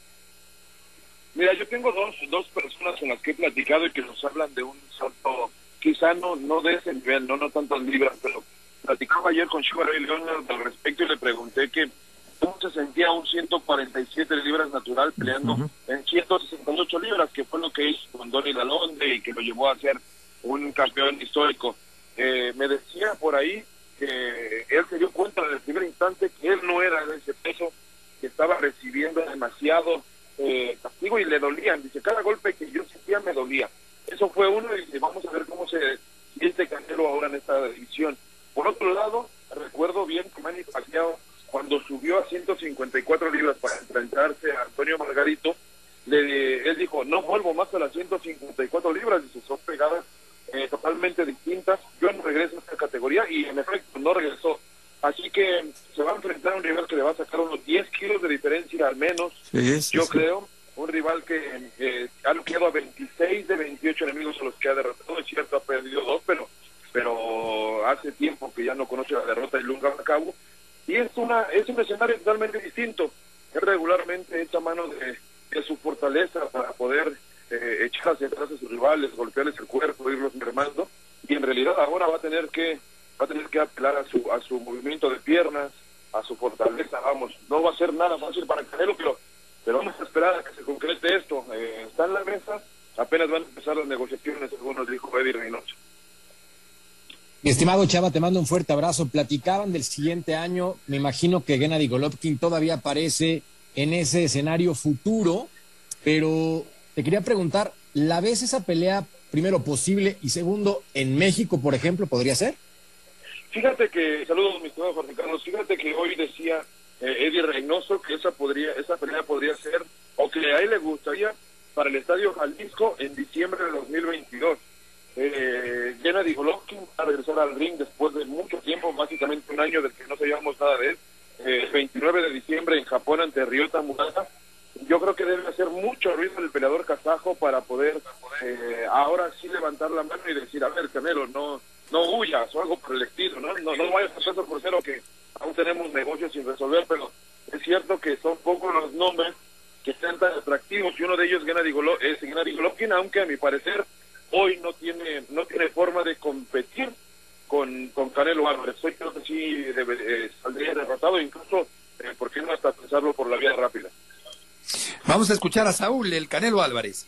Mira, yo tengo dos, dos personas con las que he platicado y que nos hablan de un salto, quizá no, no de ese nivel, no, no tantas libras, pero platicaba ayer con Sugar Ray Leonard al respecto y le pregunté que cómo se sentía un ciento cuarenta y siete libras natural peleando uh-huh. en ciento sesenta y ocho libras, que fue lo que hizo con Donny Lalonde y que lo llevó a ser un campeón histórico. Eh, me decía por ahí que él se dio cuenta desde el primer instante que él no era de ese peso, que estaba recibiendo demasiado eh, castigo y le dolían. Dice, cada golpe que yo sentía me dolía. Eso fue uno, y dice, vamos a ver cómo se siente Canelo ahora en esta división. Por otro lado, recuerdo bien que Manny Pacquiao, cuando subió a ciento cincuenta y cuatro libras para enfrentarse a Antonio Margarito, le, él dijo, no vuelvo más a las ciento cincuenta y cuatro libras, dice, son pegadas eh, totalmente distintas, yo no regreso a esta categoría, y en efecto no regresó. Así que se va a enfrentar a un rival que le va a sacar unos diez kilos de diferencia al menos, sí, sí, yo sí. creo, un rival que eh, ha luchado a veintiséis de veintiocho enemigos a los que ha derrotado, es cierto, ha perdido dos, pero pero hace tiempo que ya no conoce la derrota de Lunga Macabo, y es una es un escenario totalmente distinto. Él regularmente echa mano de, de su fortaleza para poder eh, echar hacia atrás a sus rivales, golpearles el cuerpo, irlos mermando, y en realidad ahora va a tener que va a tener que apelar a su a su movimiento de piernas, a su fortaleza. Vamos, no va a ser nada fácil para Canelo, pero pero vamos a esperar a que se concrete esto. Eh, está en la mesa, apenas van a empezar las negociaciones, según nos dijo Eddie Reynoso. Mi estimado Chava, te mando un fuerte abrazo. Platicaban del siguiente año, me imagino que Gennady Golovkin todavía aparece en ese escenario futuro, pero te quería preguntar, ¿la ves esa pelea, primero, posible, y segundo, en México, por ejemplo, podría ser? Fíjate que, saludos, mi estimado Jorge Carlos, fíjate que hoy decía eh, Eddie Reynoso que esa podría esa pelea podría ser, o que a él le gustaría, para el Estadio Jalisco en diciembre de dos mil veintidós. Eh, Gennady Golovkin va a regresar al ring después de mucho tiempo, básicamente un año del que no sabíamos nada de él. Eh, el veintinueve de diciembre en Japón ante Ryota Murata, yo creo que debe hacer mucho ruido el peleador kazajo para poder eh, ahora sí levantar la mano y decir, a ver, Canelo, no no huyas o algo por el estilo, ¿no? No, no vayas a peso por cero, que aún tenemos negocios sin resolver, pero es cierto que son pocos los nombres que están tan atractivos, y uno de ellos Gennady Golo- es Gennady Golovkin, aunque a mi parecer hoy no tiene no tiene forma de competir con, con Canelo Álvarez. Hoy creo que sí debe, eh, saldría derrotado, incluso, eh, ¿por qué no hasta pensarlo por la vía rápida? Vamos a escuchar a Saúl, el Canelo Álvarez.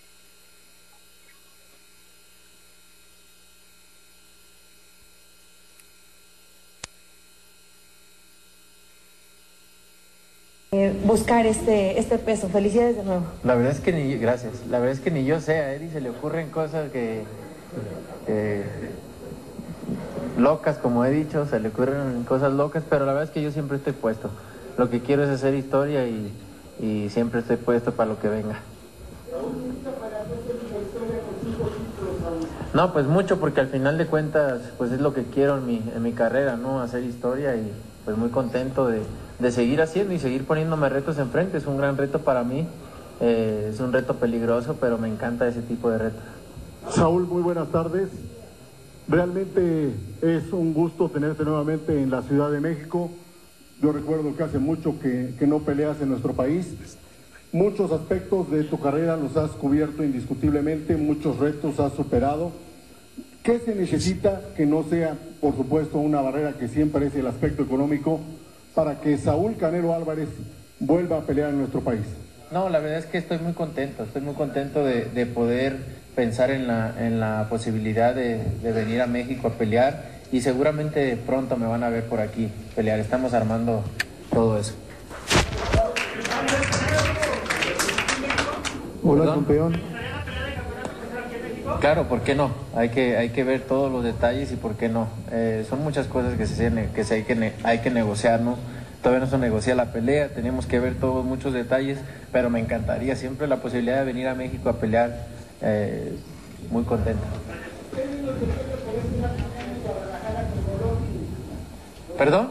Eh, buscar este este peso. Felicidades de nuevo. La verdad es que ni, gracias, la verdad es que ni yo sé, a Eddie se le ocurren cosas que, que locas, como he dicho, se le ocurren cosas locas, pero la verdad es que yo siempre estoy puesto. Lo que quiero es hacer historia y, y siempre estoy puesto para lo que venga. No, pues mucho, porque al final de cuentas pues es lo que quiero en mi, en mi carrera, ¿no? Hacer historia, y pues muy contento de, de seguir haciendo y seguir poniéndome retos enfrente. Es un gran reto para mí, eh, es un reto peligroso, pero me encanta ese tipo de retos. Saúl, muy buenas tardes. Realmente es un gusto tenerte nuevamente en la Ciudad de México. Yo recuerdo que hace mucho que, que no peleas en nuestro país. Muchos aspectos de tu carrera los has cubierto indiscutiblemente, muchos retos has superado. ¿Qué se necesita que no sea, por supuesto, una barrera que siempre es el aspecto económico, para que Saúl Canelo Álvarez vuelva a pelear en nuestro país? No, la verdad es que estoy muy contento, estoy muy contento de, de poder pensar en la, en la posibilidad de, de venir a México a pelear, y seguramente pronto me van a ver por aquí pelear. Estamos armando todo eso. Hola, ¿Perdón? campeón. Claro, ¿por qué no? Hay que, hay que ver todos los detalles, y ¿por qué no? Eh, son muchas cosas que, se, que, se hay, que ne hay que negociar, ¿no? Todavía no se negocia la pelea, tenemos que ver todos muchos detalles, pero me encantaría siempre la posibilidad de venir a México a pelear, eh, muy contento. ¿Perdón?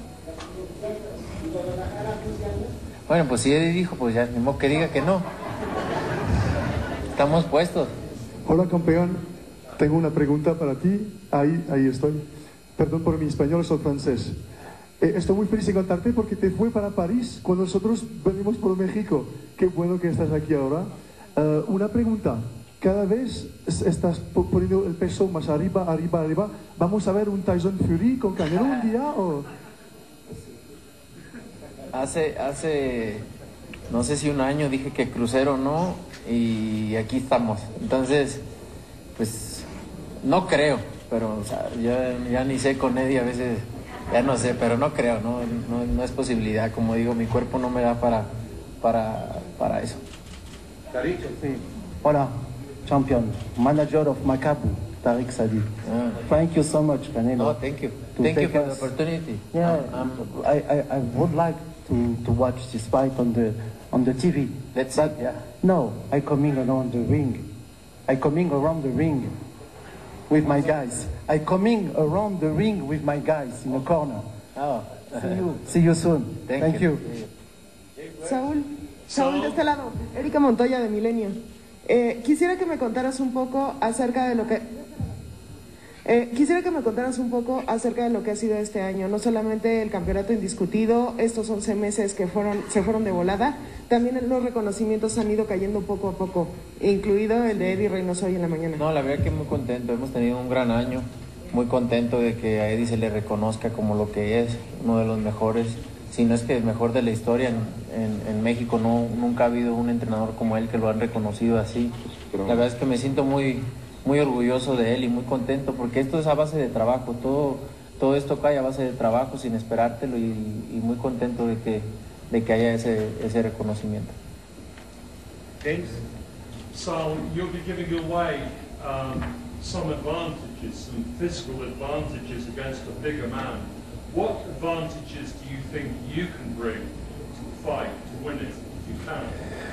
Bueno, pues si Eddie dijo, pues ya, ni modo que diga que no. Estamos puestos. Hola, campeón. Tengo una pregunta para ti. Ahí, ahí estoy. Perdón por mi español, soy francés. Eh, estoy muy feliz de contarte porque te fui para París cuando nosotros venimos por México. Qué bueno que estás aquí ahora. Uh, una pregunta. Cada vez estás poniendo el peso más arriba, arriba, arriba. ¿Vamos a ver un Tyson Fury con Canelo un día o...? Hace, hace, no sé si un año dije que crucero no, y aquí estamos. Entonces, pues, no creo, pero o sea, ya, ya ni sé con Eddie a veces, ya no sé, pero no creo, no, no, no es posibilidad. Como digo, mi cuerpo no me da para, para, para eso. Tariq, sí. Hola, champion, manager of Maccabi, Tariq Sadi. Ah. Thank you so much, Canelo. Oh, thank you. Thank you for the opportunity. Yeah, um, um, I, I, I would like to, to watch this fight on the on the T V. Let's but see, yeah. No, I coming around the ring. I coming around the ring with my guys. I coming around the ring with my guys in the corner. Oh. See you. See you soon. Thank, Thank you. you. Saúl, Saúl de este lado, Erika Montoya de Milenio. Eh, quisiera que me contaras un poco acerca de lo que eh, quisiera que me contaras un poco acerca de lo que ha sido este año, no solamente el campeonato indiscutido, estos once meses que fueron se fueron de volada, también los reconocimientos han ido cayendo poco a poco, incluido el de Eddie Reynoso hoy en la mañana. No, la verdad que muy contento, hemos tenido un gran año, muy contento de que a Eddie se le reconozca como lo que es, uno de los mejores, si no es que el mejor de la historia en, en, en México. No, nunca ha habido un entrenador como él que lo han reconocido así. La verdad es que me siento muy, muy orgulloso de él y muy contento, porque esto es a base de trabajo, todo, todo esto cae a base de trabajo sin esperártelo, y, y muy contento de que, de que haya ese, ese reconocimiento. James? So you'll be giving away um, some advantages, some physical advantages against a bigger man. What advantages do you think you can bring to the fight to win it if you can?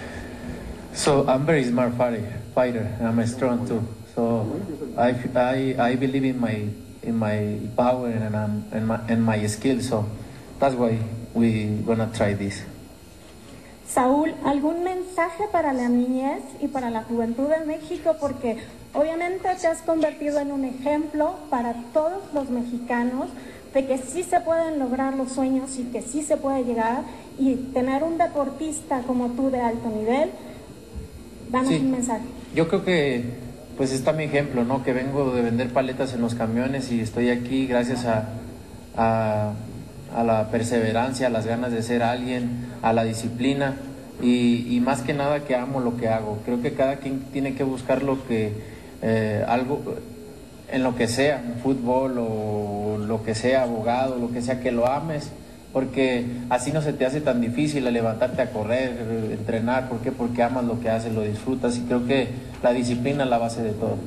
So I'm very smart fighter, fighter and I'm strong too. So I, I, I believe in my in my power and um, and my and my skills. So that's why we gonna try this. Saúl, ¿algún mensaje para la niñez y para la juventud de México? Porque obviamente te has convertido en un ejemplo para todos los mexicanos de que sí se pueden lograr los sueños y que sí se puede llegar, y tener un deportista como tú de alto nivel. Danos sí. un mensaje. Yo creo que pues está mi ejemplo, ¿no? Que vengo de vender paletas en los camiones y estoy aquí gracias a, a, a la perseverancia, a las ganas de ser alguien, a la disciplina y, y más que nada que amo lo que hago. Creo que cada quien tiene que buscar lo que, eh, algo, en lo que sea, fútbol o lo que sea, abogado, lo que sea, que lo ames, porque así no se te hace tan difícil a levantarte a correr, entrenar. ¿Por qué? Porque amas lo que haces, lo disfrutas, y creo que la disciplina es la base de todo.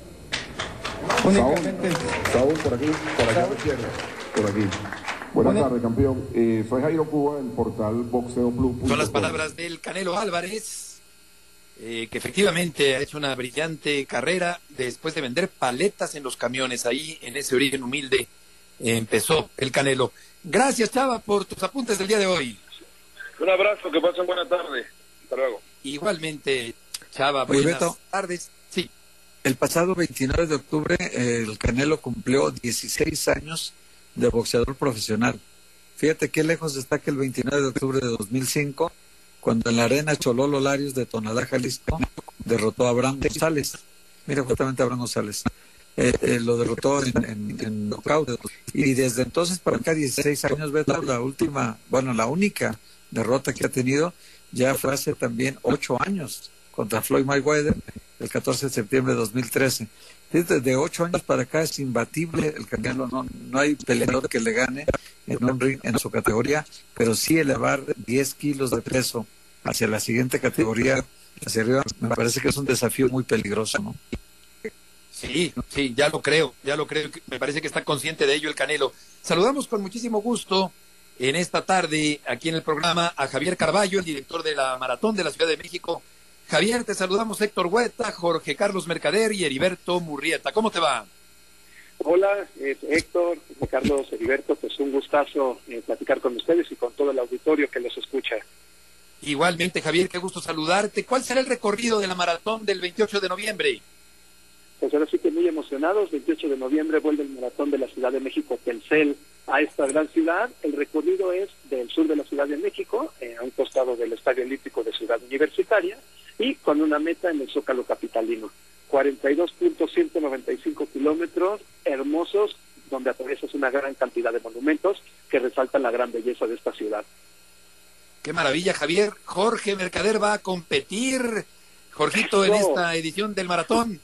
Únicamente... Saúl, Saúl, por aquí, por allá a la izquierda, por aquí. Buenas Buenas tardes, campeón. Eh, soy Jairo Cuba, el portal boxeo plus punto com. Son las palabras del Canelo Álvarez, eh, que efectivamente ha hecho una brillante carrera después de vender paletas en los camiones. Ahí, en ese origen humilde, eh, empezó el Canelo. Gracias, Chava, por tus apuntes del día de hoy. Un abrazo, que pasen buena tarde. Hasta luego. Igualmente, Chava, Oye, buenas Beto, tardes. Sí. El pasado veintinueve de octubre, eh, el Canelo cumplió dieciséis años de boxeador profesional. Fíjate qué lejos está que el veintinueve de octubre de dos mil cinco, cuando en la arena Chololo Larios de Tonalá, Jalisco, derrotó a Abraham González. Mira, justamente Abraham González. Eh, eh, lo derrotó en, en, en knockout. Y desde entonces para acá, dieciséis años, Beto, la última, bueno, la única derrota que ha tenido ya fue hace también ocho años contra Floyd Mayweather, el catorce de septiembre de dos mil trece. Desde ocho años para acá es imbatible el Canelo, no, no hay peleador que le gane en un ring en su categoría, pero sí elevar diez kilos de peso hacia la siguiente categoría, hacia arriba, me parece que es un desafío muy peligroso, ¿no? Sí, sí, ya lo creo, ya lo creo, me parece que está consciente de ello el Canelo. Saludamos con muchísimo gusto en esta tarde aquí en el programa a Javier Carballo, el director de la Maratón de la Ciudad de México. Javier, te saludamos Héctor Huerta, Jorge Carlos Mercader y Heriberto Murrieta. ¿Cómo te va? Hola, eh, Héctor, Carlos, Heriberto, pues un gustazo eh, platicar con ustedes y con todo el auditorio que los escucha. Igualmente, Javier, qué gusto saludarte. ¿Cuál será el recorrido de la Maratón del veintiocho de noviembre? Pues ahora sí que muy emocionados. veintiocho de noviembre vuelve el Maratón de la Ciudad de México Telcel a esta gran ciudad. El recorrido es del sur de la Ciudad de México, eh, a un costado del Estadio Olímpico de Ciudad Universitaria, y con una meta en el Zócalo capitalino. cuarenta y dos punto ciento noventa y cinco kilómetros hermosos, donde atraviesas una gran cantidad de monumentos que resaltan la gran belleza de esta ciudad. Qué maravilla, Javier. Jorge Mercader va a competir, Jorgito, en esta edición del maratón.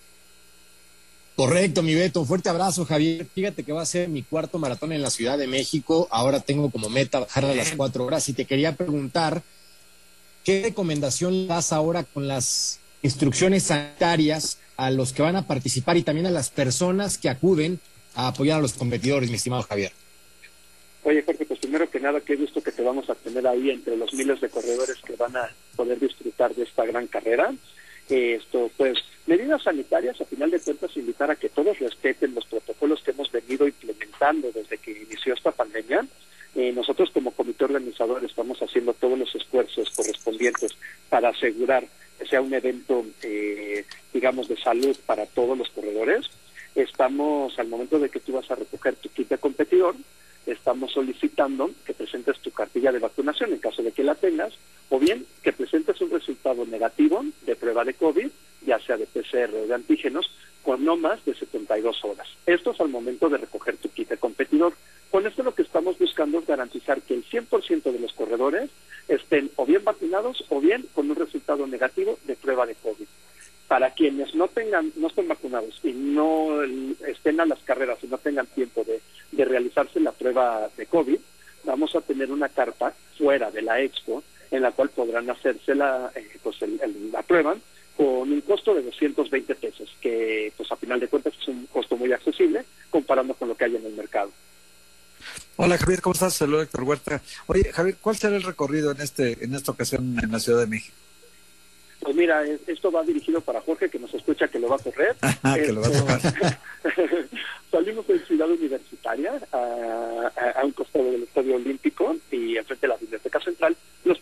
Correcto, mi Beto. Fuerte abrazo, Javier. Fíjate que va a ser mi cuarto maratón en la Ciudad de México. Ahora tengo como meta bajar a las cuatro horas. Y te quería preguntar, ¿qué recomendación das ahora con las instrucciones sanitarias a los que van a participar y también a las personas que acuden a apoyar a los competidores, mi estimado Javier? Oye, Jorge, pues primero que nada, qué gusto que te vamos a tener ahí entre los miles de corredores que van a poder disfrutar de esta gran carrera. Eh, esto, pues, medidas sanitarias, a final de cuentas, invitar a que todos respeten los protocolos que hemos venido implementando desde que inició esta pandemia. Eh, nosotros como comité organizador estamos haciendo todos los esfuerzos correspondientes para asegurar que sea un evento, eh, digamos, de salud para todos los corredores. Estamos, al momento de que tú vas a recoger tu kit de competidor, estamos solicitando que presentes tu cartilla de vacunación en caso de que la tengas, o bien que presentes un resultado negativo de prueba de COVID, ya sea de P C R o de antígenos, con no más de setenta y dos horas. Esto es al momento de recoger tu kit de competidor. Con esto lo que estamos buscando es garantizar que el cien por ciento de los corredores estén o bien vacunados o bien con un resultado negativo de prueba de COVID. Para quienes no tengan, no estén vacunados y no estén a las carreras y no tengan tiempo de, de realizarse la prueba de COVID, vamos a tener una carpa fuera de la expo en la cual podrán hacerse la, eh, pues el, el, la prueba con un costo de doscientos veinte pesos, que pues a final de cuentas es un costo muy accesible comparando con lo que hay en el mercado. Hola Javier, ¿cómo estás? Saludos, Héctor Huerta. Oye Javier, ¿cuál será el recorrido en este en esta ocasión en la Ciudad de México? Pues mira, esto va dirigido para Jorge, que nos escucha, que lo va a correr. que lo va a tocar. Salimos de Ciudad Universitaria, a, a, a un costado del Estadio Olímpico y enfrente de la Biblioteca Central. Los primeros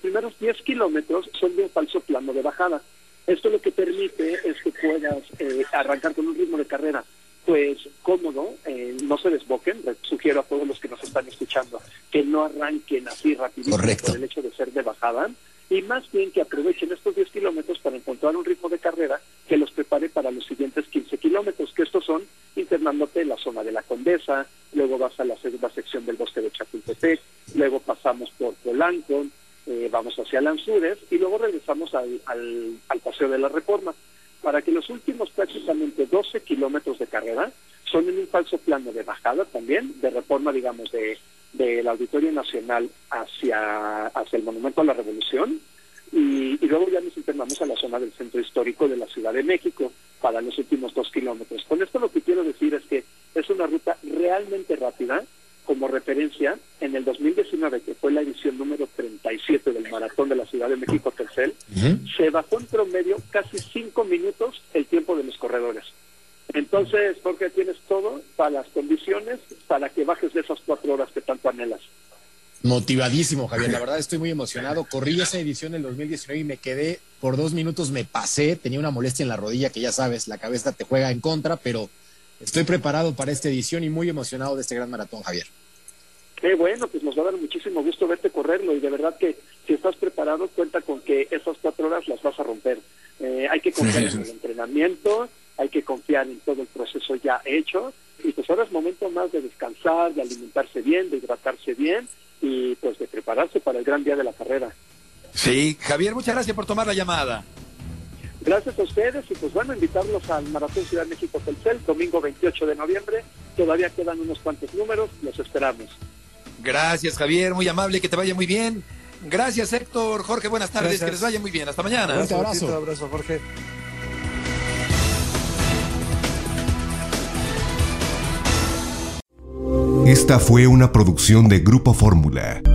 diez kilómetros son de un falso plano de bajada. Esto lo que permite es que puedas eh, arrancar con un ritmo de carrera pues cómodo, eh, no se desboquen. Les sugiero a todos los que nos están escuchando que no arranquen así rapidito por el hecho de ser de bajada, y más bien que aprovechen estos diez kilómetros para encontrar un ritmo de carrera que los prepare para los siguientes quince kilómetros, que estos son internándote en la zona de la Condesa, luego vas a la segunda sección del bosque de Chapultepec, luego pasamos por Polanco, eh, vamos hacia Lanzures y luego regresamos al, al, al Paseo de la Reforma, para que los últimos prácticamente doce kilómetros de carrera son en un falso plano de bajada también, de Reforma, digamos, de del Auditorio Nacional hacia, hacia el Monumento a la Revolución, y, y luego ya nos internamos a la zona del centro histórico de la Ciudad de México para los últimos dos kilómetros. Con esto lo que quiero decir es que es una ruta realmente rápida. Como referencia, en el dos mil diecinueve, que fue la edición número treinta y siete del Maratón de la Ciudad de México Telcel, uh-huh. se bajó en promedio casi cinco minutos el tiempo de los corredores. Entonces, Jorge, tienes todo para las condiciones, para que bajes de esas cuatro horas que tanto anhelas. Motivadísimo, Javier. La verdad estoy muy emocionado. Corrí esa edición del dos mil diecinueve y me quedé por dos minutos, me pasé. Tenía una molestia en la rodilla que ya sabes, la cabeza te juega en contra, pero estoy preparado para esta edición y muy emocionado de este gran maratón, Javier. Qué bueno, pues nos va a dar muchísimo gusto verte correrlo, y de verdad que si estás preparado, cuenta con que esas cuatro horas las vas a romper. Eh, hay que confiar en el entrenamiento, hay que confiar en todo el proceso ya hecho, y pues ahora es momento más de descansar, de alimentarse bien, de hidratarse bien, y pues de prepararse para el gran día de la carrera. Sí, Javier, muchas gracias por tomar la llamada. Gracias a ustedes, y pues bueno, invitarlos al Maratón Ciudad de México Telcel, domingo veintiocho de noviembre, todavía quedan unos cuantos números, los esperamos. Gracias, Javier, muy amable, que te vaya muy bien. Gracias, Héctor. Jorge, buenas tardes, gracias. Que les vaya muy bien, hasta mañana. Un abrazo. Un abrazo, Jorge. Esta fue una producción de Grupo Fórmula.